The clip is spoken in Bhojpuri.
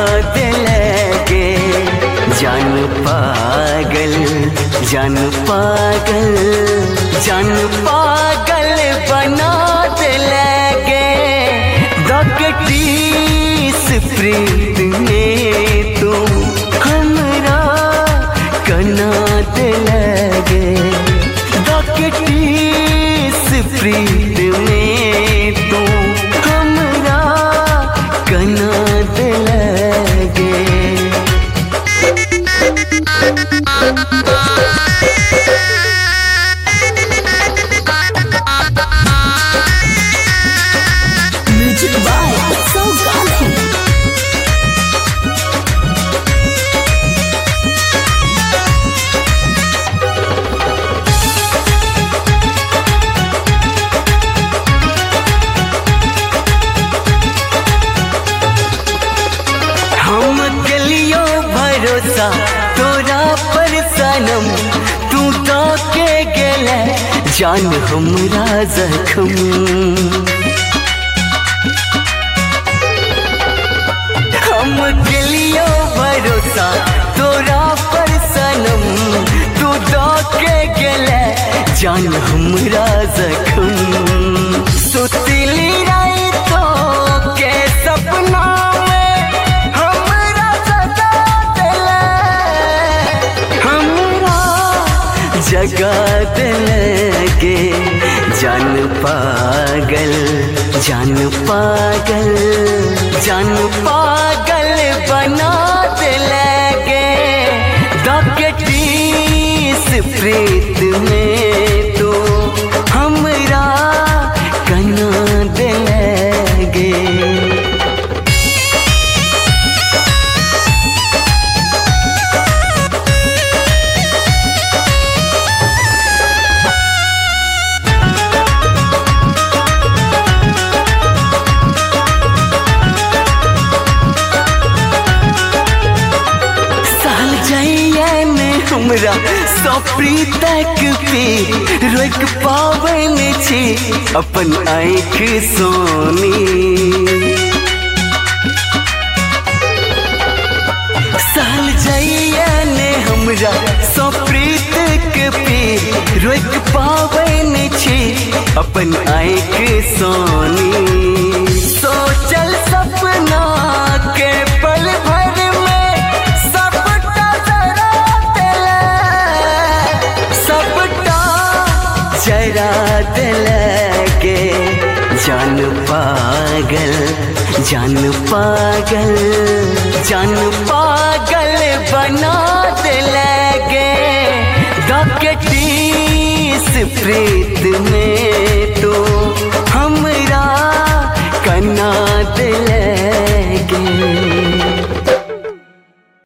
लगे। जान पागल जान पागल जान पागल बना लगे। दकटीस प्रीत में तुम हमरा कना लगे। दकटीस प्रीत में तुम हमरा कना लगे। म्यूजिक बाय उत्सव गांधी। हम कलियो भरोसा तोरा पर सनम, तू तो के गेले जान हमरा जख्म। हम कलियो भरोसा तोरा पर सनम, तू तो के गेले जान हमरा जख्म। सुतली रातो के सपना जगा लगे। जान पागल जान पागल जान पागल बना लगे। दकटीस प्रीत में तो हमरा कना लगे। हमरा सपरी तक पे रोक पावन छी अपन आँख सोनी। साल जाइया ने हमरा सपरी तक पे रोक पावन छी अपन आँख सोनी। सोचल सपना के पल भर जरा लगे। जान पागल जान पागल जान पागल बना लगे। दकटीस प्रीत में तो हमरा कना लगे।